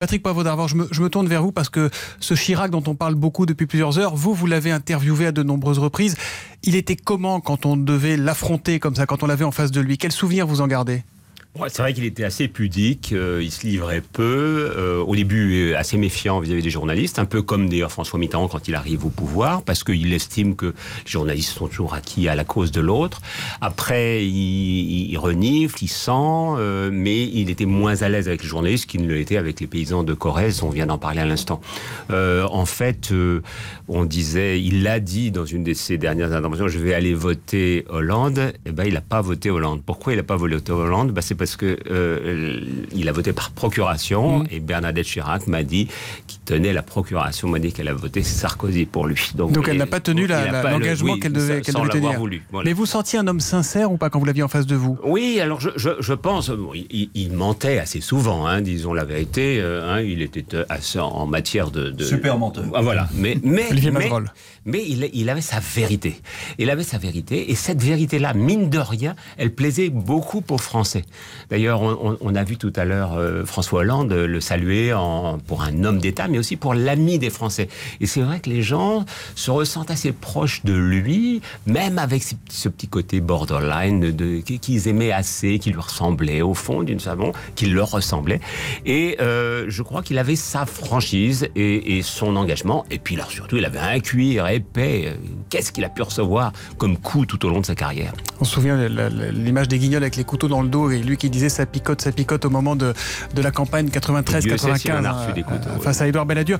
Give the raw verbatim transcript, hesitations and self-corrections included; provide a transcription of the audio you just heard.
Patrick Poivre d'Arvor, je me, je me tourne vers vous parce que ce Chirac dont on parle beaucoup depuis plusieurs heures, vous, vous l'avez interviewé à de nombreuses reprises. Il était comment quand on devait l'affronter comme ça, quand on l'avait en face de lui? Quel souvenir vous en gardez? Ouais, c'est vrai qu'il était assez pudique, euh, il se livrait peu, euh, au début assez méfiant vis-à-vis des journalistes, un peu comme d'ailleurs François Mitterrand quand il arrive au pouvoir, parce qu'il estime que les journalistes sont toujours acquis à la cause de l'autre. Après, il, il renifle, il sent, euh, mais il était moins à l'aise avec les journalistes qu'il ne l'était avec les paysans de Corrèze, on vient d'en parler à l'instant. Euh, en fait, euh, on disait, il l'a dit dans une de ses dernières interventions, je vais aller voter Hollande. Eh ben, il n'a pas voté Hollande. Pourquoi il n'a pas voté Hollande? Ben, c'est parce que euh, il a voté par procuration, mmh. et Bernadette Chirac m'a dit qu'il tenait la procuration, m'a dit qu'elle a voté Sarkozy pour lui. Donc, Donc elle et, n'a pas tenu la, la, l'engagement oui, qu'elle devait, qu'elle devait tenir. Voulu, voilà. Mais vous sentiez un homme sincère ou pas quand vous l'aviez en face de vous? Oui, alors je, je, je pense, bon, il, il mentait assez souvent, hein, disons la vérité, euh, hein, il était assez en matière de... de... Super menteur. Ah, voilà, mais, mais, mais, mais, mais il, il avait sa vérité. Il avait sa vérité, et cette vérité-là, mine de rien, elle plaisait beaucoup aux Français. D'ailleurs, on, on a vu tout à l'heure euh, François Hollande le saluer en, pour un homme d'État, mais aussi pour l'ami des Français. Et c'est vrai que les gens se ressentent assez proches de lui, même avec ce, ce petit côté borderline de, qu'ils aimaient assez, qui lui ressemblait au fond d'une façon, qui leur ressemblait. Et euh, je crois qu'il avait sa franchise et, et son engagement. Et puis alors, surtout, il avait un cuir épais. Qu'est-ce qu'il a pu recevoir comme coup tout au long de sa carrière? On se souvient de l'image des Guignols avec les couteaux dans le dos et lui qui disait ça picote, ça picote au moment de, de la campagne quatre-vingt-treize quatre-vingt-quinze hein, couteaux, face ouais. à Édouard Balladur.